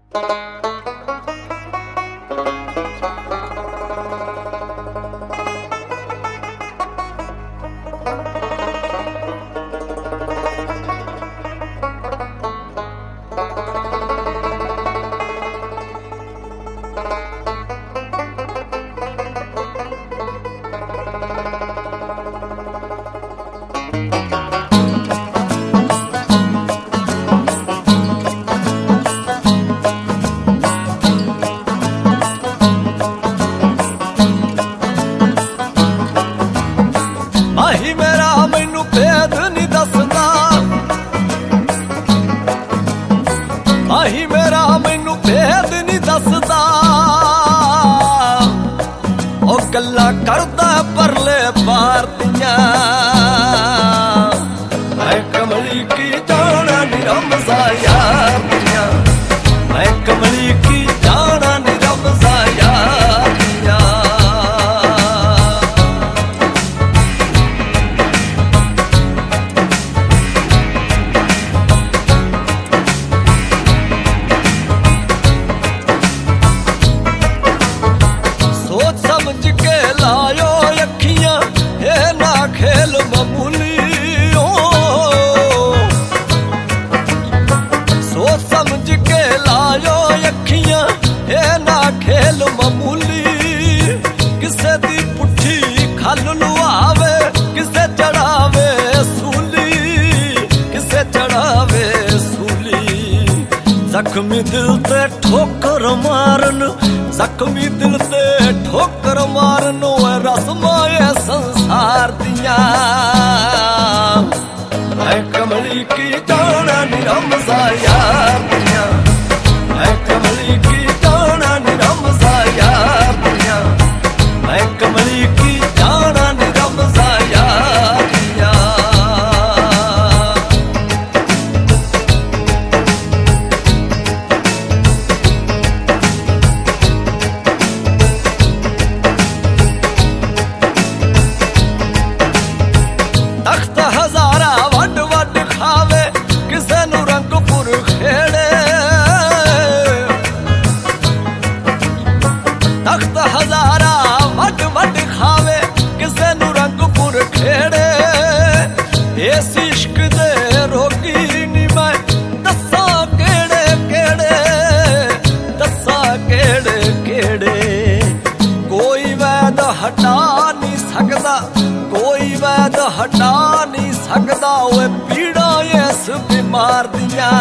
माही मेरा मैनू भेद नहीं दसदा, माही मेरा मैनू भेद नहीं दसदा, ओ गल्लां करदा परले पार दियां। मैं कमली की जाना नी रमज़ा यार दियां, मैं कमली की जाना नी रमज़ा यार दियां। सोच समझ के लायो अखियां, ये ना खेल मामूली हो। सोच समझ के लायो अखियां, ये ना खेल मामूली। किसे दी पुट्ठी खल लुआवे, किसे चढ़ावे सूली, किसे चढ़ावे सूली। जख्मी दिल ते ठोकर मारन, जख्मी दिल ते ठोकर मारन, रस्माए संसार दियां। मैं कमली की जाना नी रमज़ा यार दियां, मैं कमली की जाना नी रमज़ा यार दियां, मैं कमली की जाना नी रमज़ा यार दियां। तख्त हज़ारा वड वड खावे, किसे नू रंगपुर खेड़े। तख्त हज़ारा वड वड खावे, किसे नू रंगपुर खेड़े। इस इश्क दे रोगी नी मैं दस्सा केड़े केड़े, दस्सा केड़े केड़े। कोई वैद हटा नहीं सकदा, कोई वैद हटा नहीं सकदा, ओए पीड़ा इस बीमार दियां।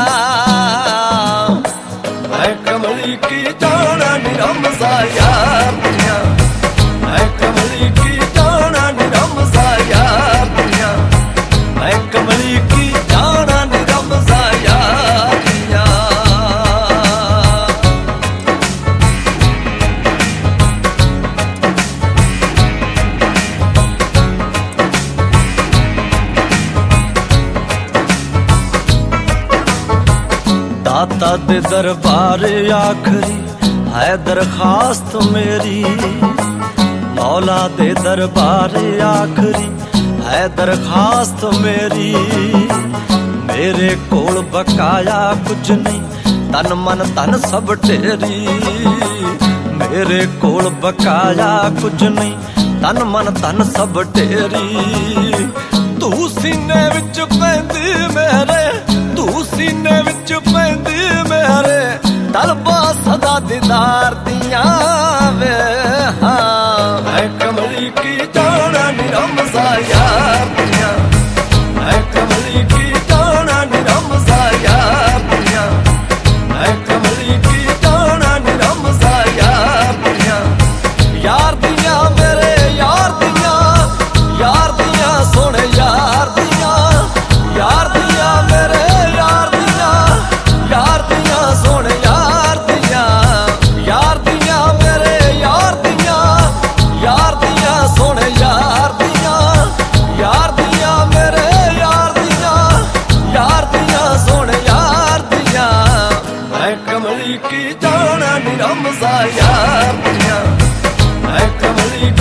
मैं कमली की जाना नी रमज़ा यार दियां, मैं कमली की जाना नी रमज़ा यार दियां, मैं कमली की जाना नी रमज़ा यार दियां। दाता दे दरबार आखरी है दरखास्त मेरी, मौला दे दरबार आखरी है दरखास्त मेरी। मेरे कोल बकाया कुछ नहीं, तन मन तन सब ढेरी। मेरे कोल बकाया कुछ नहीं, तन मन तन सब ढेरी। तू सीने विच पैंदी मेरे, तू सीने विच पैंदी मेरे, तलबा सदा दीदार दियां वे। हाँ मैं कमली की जाना नी रमज़ा यार दियां, मैं कमली की जाना नी रमज़ा यार दियां, मैं कमली की जाना नी रमज़ा यार दियां। यार दियां मेरे यार दियां, यार दियां सोने यार दियां, यार दियां मेरे यार दियां, यार दियां सोने यार दियां। यार दियां मेरे यार दियां, यार दियां सोने यार दियां, यार दियां मेरे यार दियां, यार दियां सोने यार दियां। मैं कमली की जाना नी रमज़ा यार दियां, मैं कमली